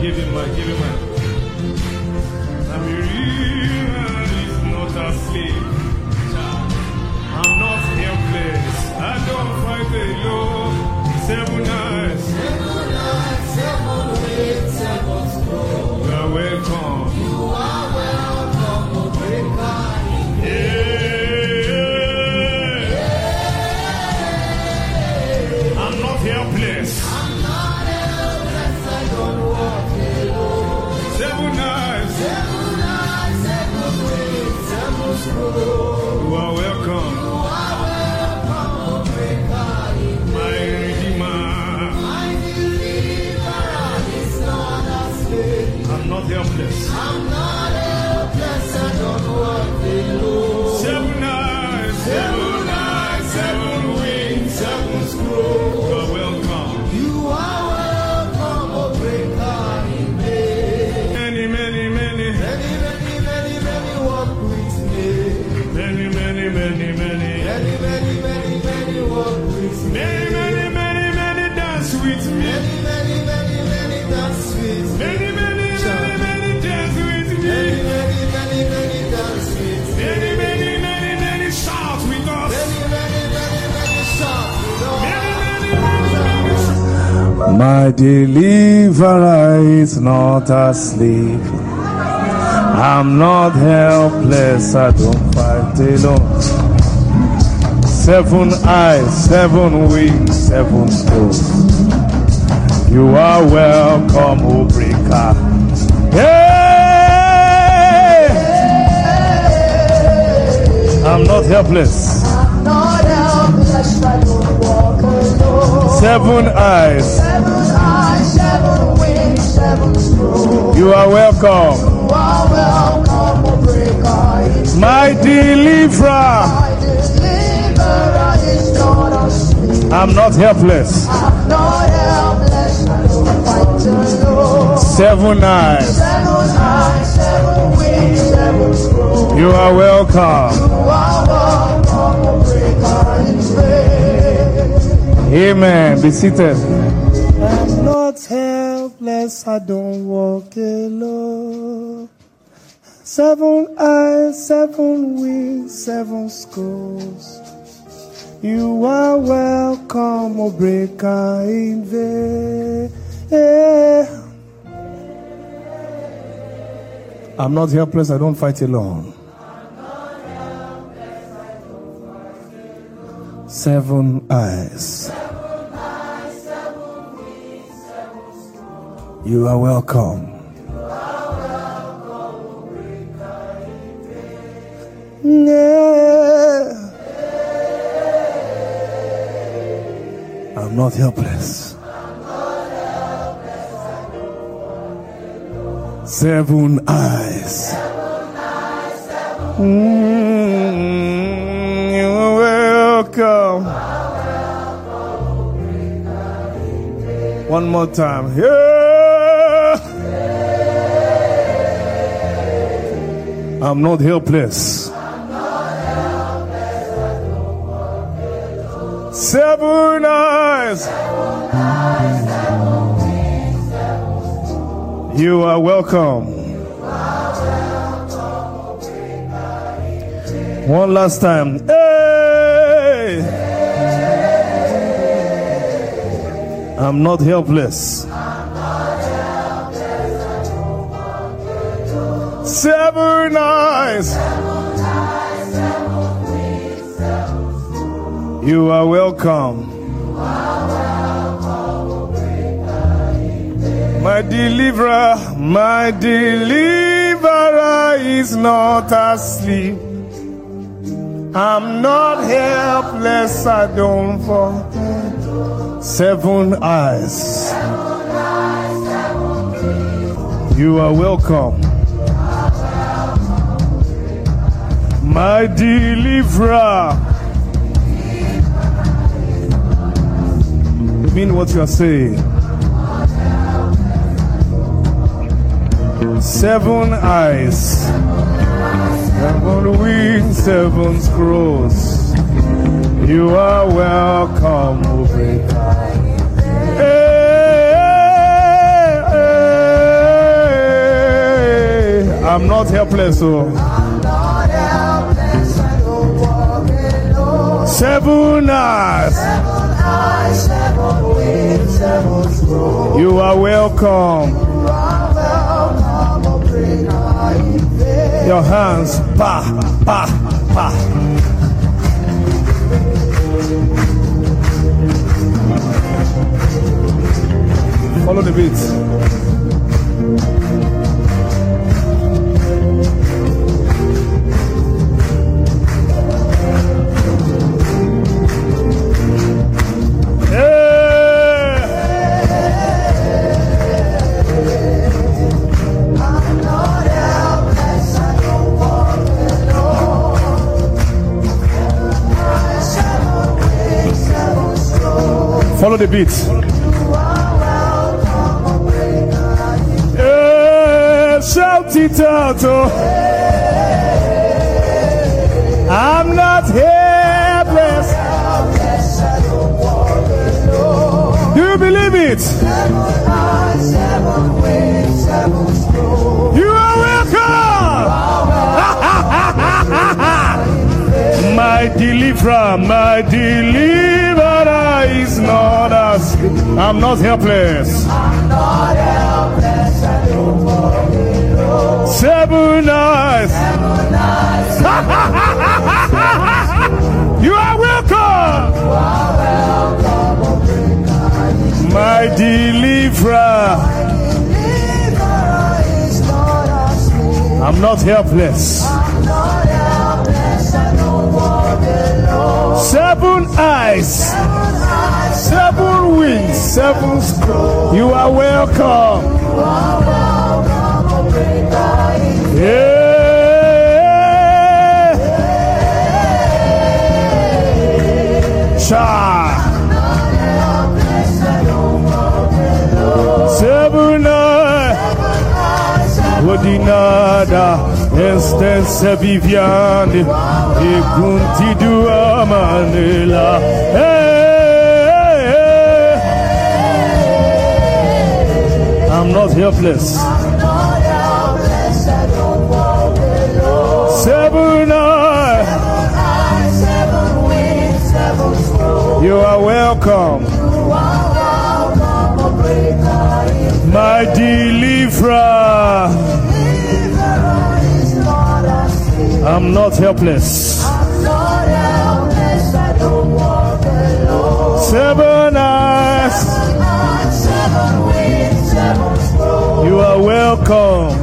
give him my. Amirima is not asleep. I'm not helpless. I don't fight alone. 7 eyes. 7 ways, 7 scrolls. You are welcome. You are welcome, O breaker. I'm not helpless. I'm not helpless. I don't walk alone. 7 eyes. 7 eyes, 7 ways, 7 scrolls. You are welcome. You are welcome, O breaker. My Redeemer. My deliverer is not asleep. I'm not helpless. I'm not helpless. I don't walk alone. 7 eyes, 7 eyes, 7 wings, 7 scrolls. You are welcome. You are welcome, O breaker in vain. Many, many, many. Many, many, many, many walk with me. Many, many, many, many. Many, many, many, many walk with me. Many, many, many, many dance with me. Many, many, many, many dance with me. Many, many, many, many dance with me. Many, many, many, many dance with me. Many, many, many, many shout with us. Many, many, many, many shout with us. Many, many, many, many. My deliverer is not asleep. I'm not helpless. I don't fight alone. 7 eyes, 7 wings, 7 scrolls. You are welcome, O breaker. Hey! I'm not helpless. I'm not helpless. I don't walk alone. 7 eyes. 7 eyes, 7 wings, 7 scrolls. You are welcome. You are welcome, O breaker. My deliverer. My deliverer is not asleep. I'm not helpless. I'm not helpless. I don't fight alone. 7 eyes. 7 eyes, 7 wings, 7 scrolls. You are welcome. You are welcome, O breaker in vain. Amen. Be seated. I'm not helpless. I don't walk alone. 7 eyes, 7 wings, 7 scrolls. You are welcome, O breaker in vain. I'm not helpless. I don't fight alone. 7 eyes. You are welcome. Yeah. I'm not helpless. 7 eyes. You are welcome. One more time. Yeah. I'm not helpless. 7 eyes. You are welcome. One last time. Hey! I'm not helpless. 7 eyes. You are welcome. My deliverer is not asleep. I'm not helpless. I don't fall. 7 eyes. You are welcome. My deliverer. Mean what you are saying. 7 eyes, 7 wings, 7 scrolls. You are welcome, O breaker. Hey, hey, hey. I'm not helpless, so. Seven eyes. You are welcome. Your hands, pa, pa, pa. Follow the beat. Follow the beat. Shout it out. I'm not helpless. Do you believe it? You are welcome. My deliverer is not us. I'm not helpless. Seven eyes. You are welcome. My deliverer. I'm not helpless. Seven eyes. Seven wings. Seven scrolls. You are welcome. Yeah. Cha. Seven eyes. Odinada. Instance Viviane. Egunti dua manela. I'm not helpless. Seven eyes. You are welcome. My deliverer. I'm not helpless. Seven eyes. You are welcome.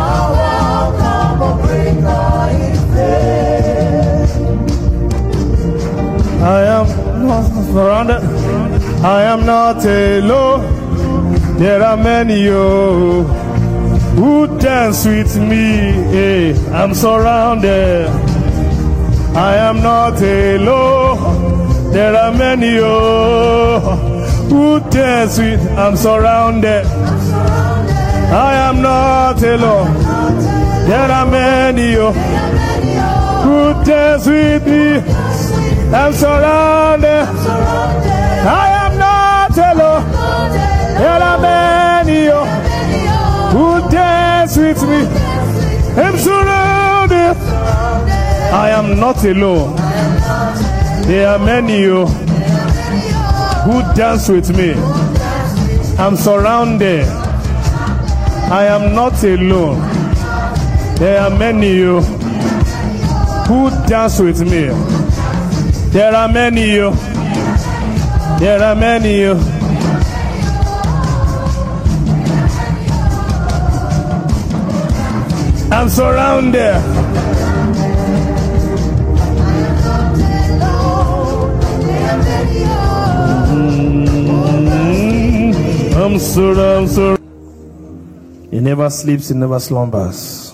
I am not surrounded. I am not alone. There are many who dance with me. Hey, I'm surrounded. I am not alone. There are many who dance with. I'm surrounded. I am not alone. There are many who dance with me. I'm surrounded. I am not alone. There are many who dance with me. I'm surrounded. I am not alone. There are many who dance with me. I'm surrounded. I am not alone. There are many who dance with me. There are many. There are many. I'm surrounded. I'm surrounded. He never sleeps, he never slumbers.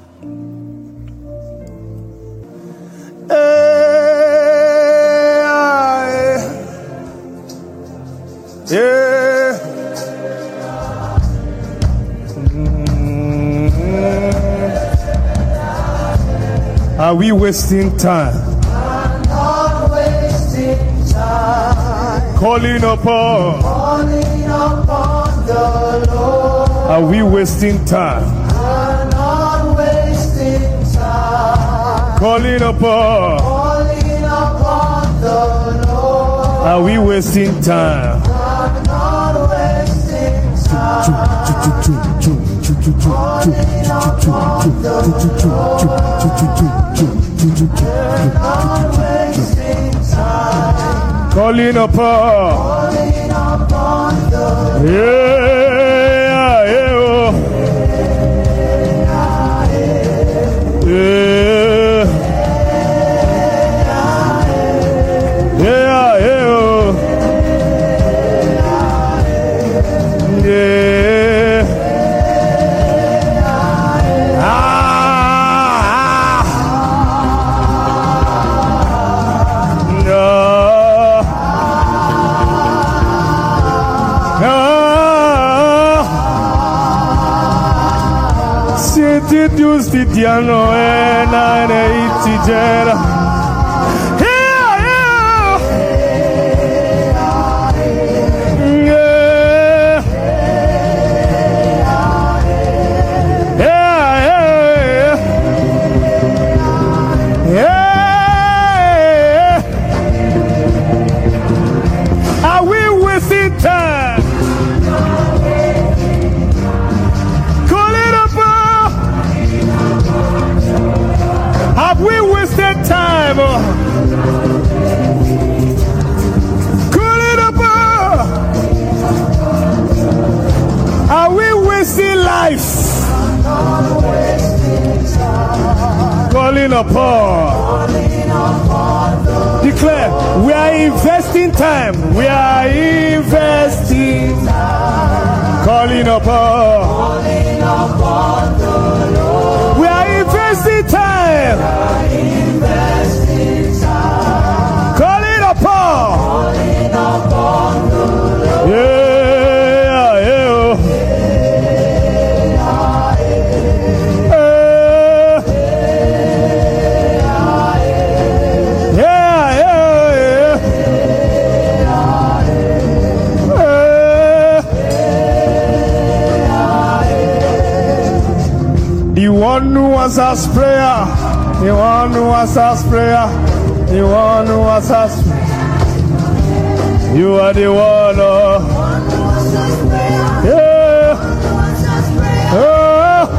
Are we wasting time? I'm not wasting time. Calling upon the Lord. Are we wasting time? I'm not Calling upon. calling upon the Lord. Are we wasting time? I'm not wasting time. Calling upon the Lord. Not wasting time. Calling upon. Calling upon the Lord. Yeah, yeah, oh. Yeah. Yeah, yeah, oh. Yeah. No. No. Siete giusti di anno e nane itigera. Are we wasting time? Call it up. Have we wasted time? Call it up. Are we wasting life? Calling upon. Declare, we are investing time. We are investing time. Calling upon. We are investing time. Calling upon. Yeah, yeah. The one who answers prayer, the one who answers prayer, the one who answers prayer. You are the one, oh. Yeah. Oh.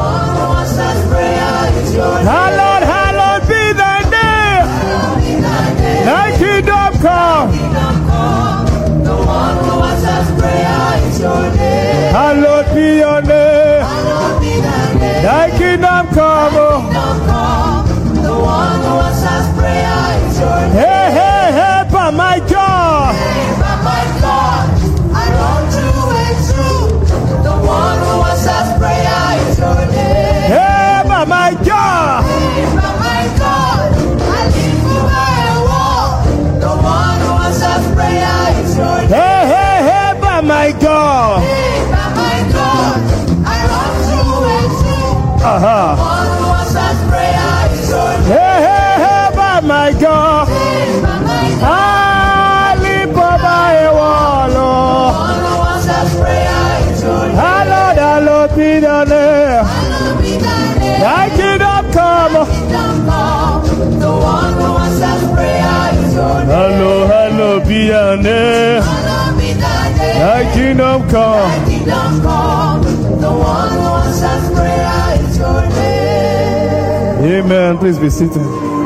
Hallowed, hallowed be thy name. Thy kingdom come. The one who answers prayer is your name. Hallowed be your name. Thy kingdom come. The one who answers prayer is your name. Hey, hey, hey, by my God. By my God, I run through and through. The one who answers prayer is your name. Hey, by my God. By my God, I live over a wall. The one who answers prayer is your name. Hey, hey, hey, by my God. By my God, I run through and through. Uh-huh. The one who answers prayer is your name. Hey, hey, hey, by my God. By my God, I live over a wall, the oh. one who answers prayer is your name. Hallowed, hallowed be your name. Hallowed be thy name. Thy kingdom come. Kingdom come. The one who answers prayer is your name. Hallowed, hallowed be your name. Hallowed be thy name. Thy kingdom come. Kingdom come. The one who answers prayer is your name. Amen. Please be seated.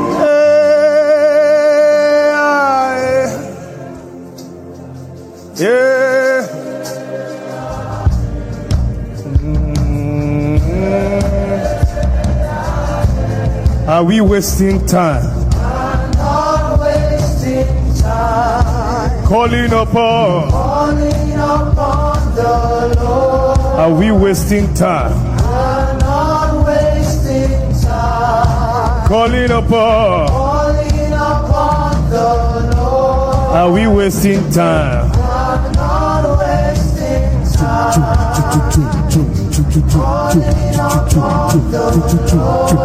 Yeah. Are we wasting time? I'm not wasting time. Calling upon. Calling upon the Lord. Are we wasting time? I'm not wasting time. Calling upon. Calling upon the Lord. Are we wasting time? I'm not wasting time. Calling upon the Lord.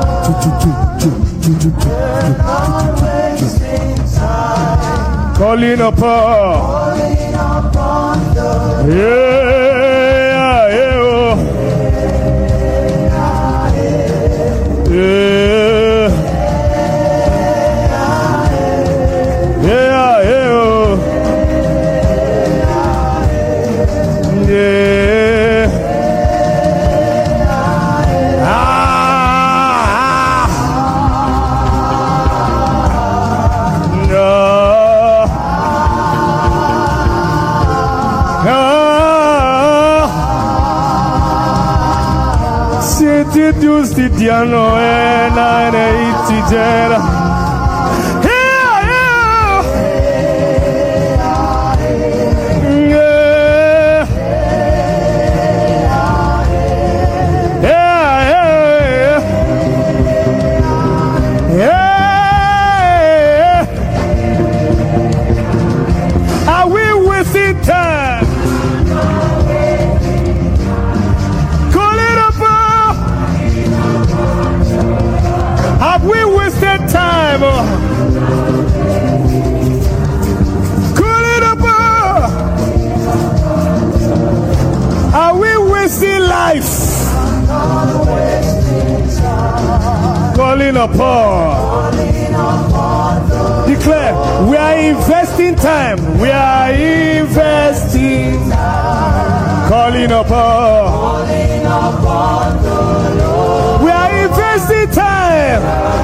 Not wasting time. Calling upon. Calling upon the Yeah, yeah, oh. Yeah. iti dusti diano na iti jera. Are we wasting life? Calling upon. Declare, we are investing time. We are investing. Calling upon. We are investing time.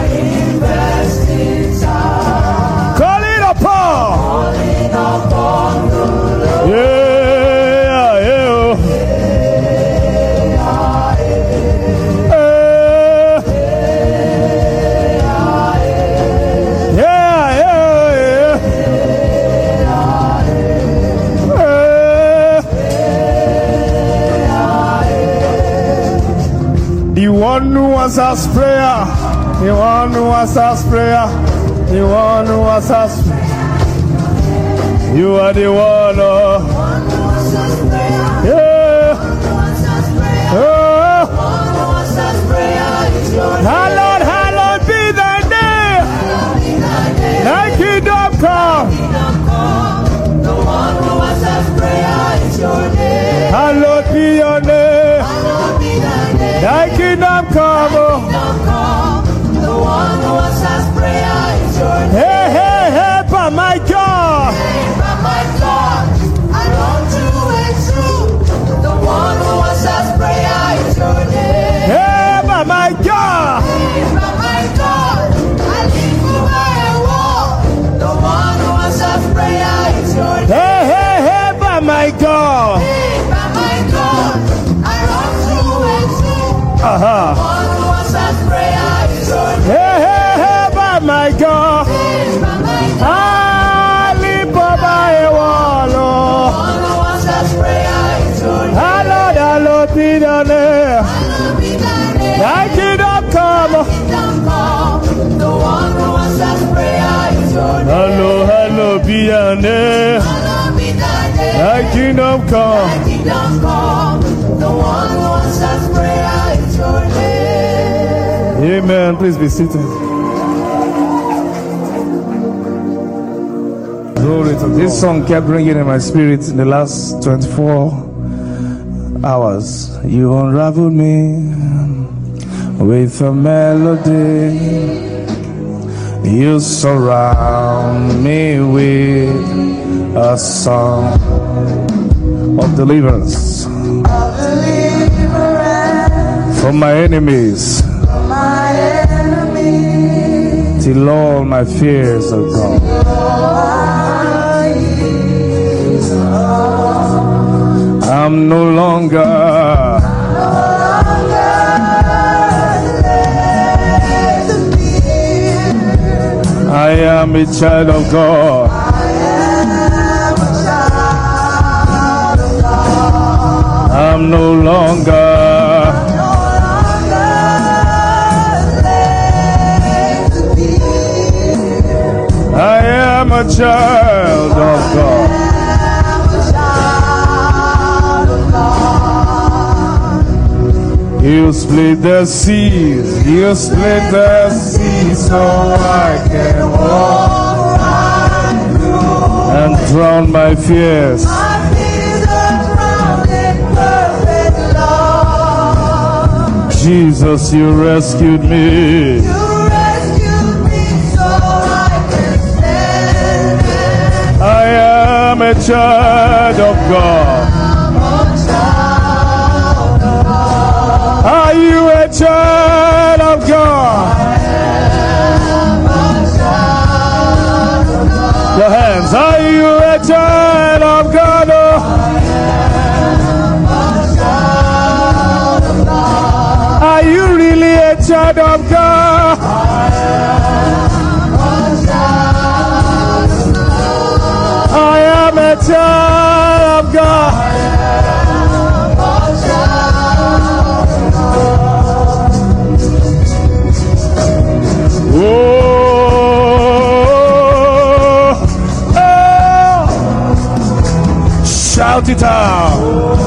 Calling upon. Yeah. The one who answers prayer, the one who answers prayer, the one who answers prayer. You are the one, yeah. Oh. Hallowed be thy name. Thy kingdom come. The one who answers prayer is your name. Hallowed be your name. Thy kingdom come. The one who answers prayer is your name. Hey, hey, hey, but my God. But my God, I run to and through. The one who answers prayer is your name. Hey, but my God. But my God, I live over a wall. The one who answers prayer is your name. Hey, hey, hey, but my God. But my God, I run to and through. The one who answers prayer is your name. Hey, hey, hey, but my God. But my God, I live over a wall. the one who answers prayer is your name. Hallowed be your name. Hallowed be thy name. Thy kingdom come. The one who answers prayer is your name. Hallowed be your name. Hallowed be thy name. Thy kingdom come. Thy kingdom come. The one who answers prayer is your name. Amen. Please be seated. Glory to God. This song kept ringing in my spirit in the last 24 hours. You unraveled me with a melody. You surround me with a song of deliverance from my enemies, till all my fears are gone. I'm no longer I am a child of God. I'm no longer I am a child of God. You split the seas, you split the seas, so I can walk and drown my fears. Jesus, you rescued me. I am a child of God. Are you a child of God? Your hands. Are you a child of God? Are you Shout it out.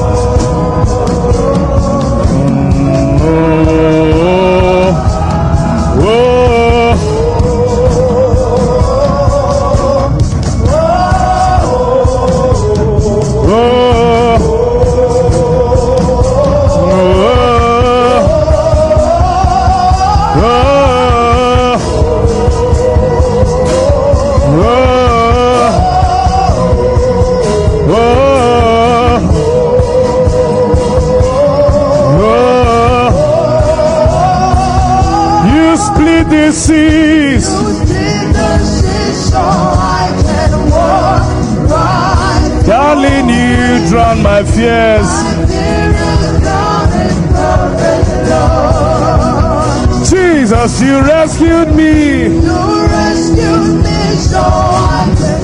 Seas. You split the seas so I can walk right. Darling, you drown my fears. My fear is drowned in perfect love. Jesus, you rescued me. You rescued me so I can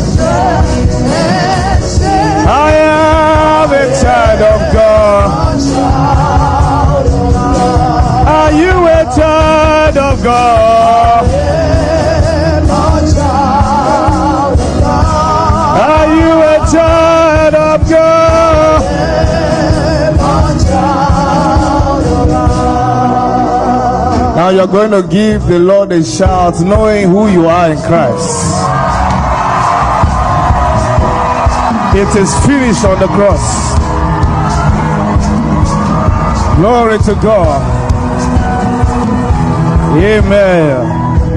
say, I am a child of God. Are you a child of God? Are you a child of God? Now you're going to give the Lord a shout, knowing who you are in Christ. It is finished on the cross. Glory to God. Amen.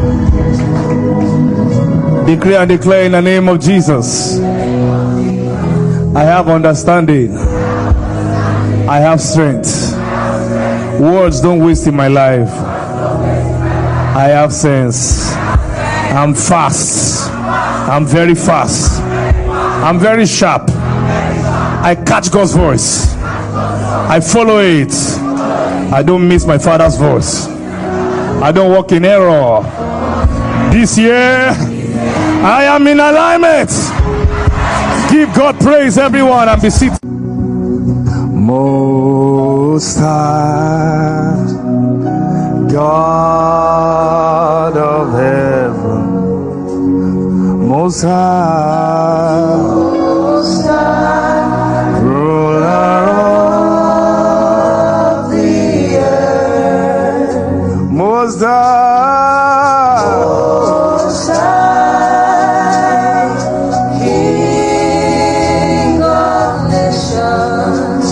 Decree and declare in the name of Jesus. I have understanding. I have strength. Words don't waste in my life. I have sense. I'm fast. I'm very fast. I'm very sharp. I catch God's voice. I follow it. I don't miss my Father's voice. I don't walk in error. This year, I am in alignment. Give God praise, everyone, and be seated. Most High, God of heaven, Most High, ruler of the earth, Most High, King of nations,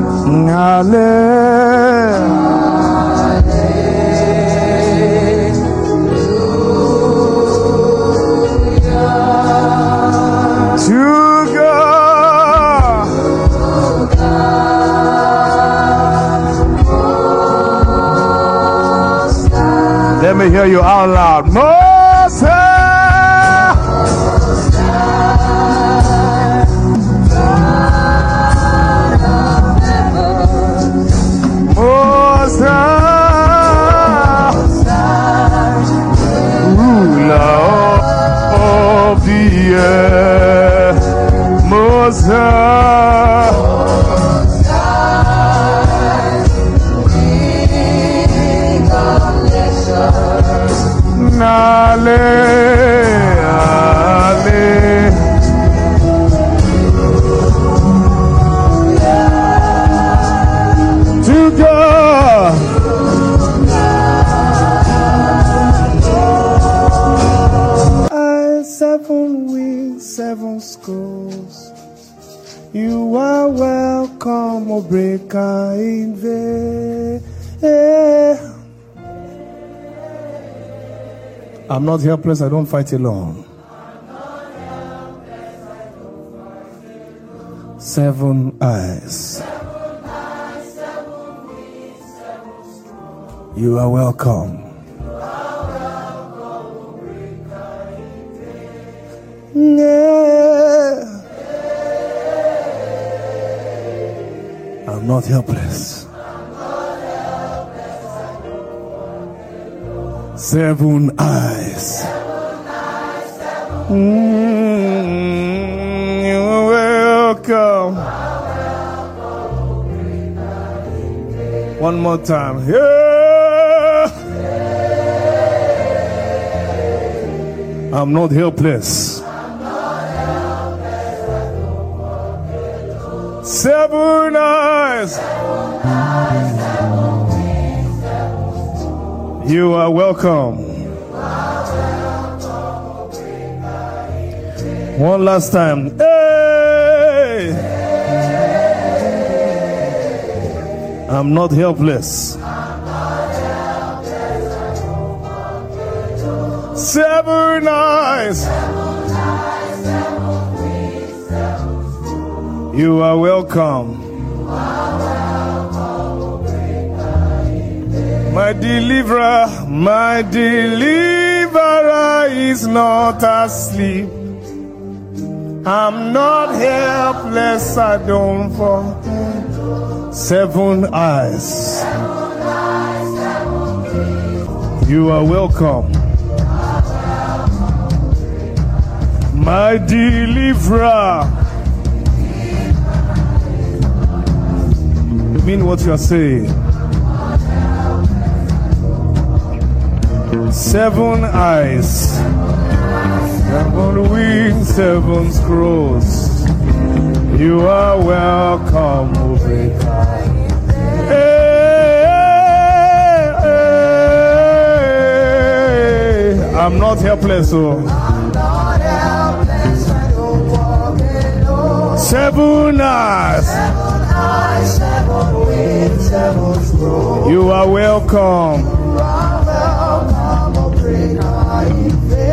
let me hear you out loud. Most High, Most High, ruler of the earth, Most High, to God. I 7 wings, 7 schools. You are welcome, O breaker in vain. I'm not helpless, I don't fight alone. 7 eyes. You are welcome. Yeah. I'm not helpless. 7 eyes. You're welcome. One more time. Yeah. I'm not helpless. Seven eyes. You are welcome. One last time. Hey! I'm not helpless. Seven eyes. You are welcome. My deliverer is not asleep. I'm not helpless, I don't fall. Seven eyes. You are welcome. My deliverer. You mean what you are saying? Seven eyes, seven wings, seven scrolls. You are welcome, O Breaker. Hey, I'm not helpless, so. Seven eyes. Seven wings, seven scrolls. You are welcome. You are welcome, O Breaker.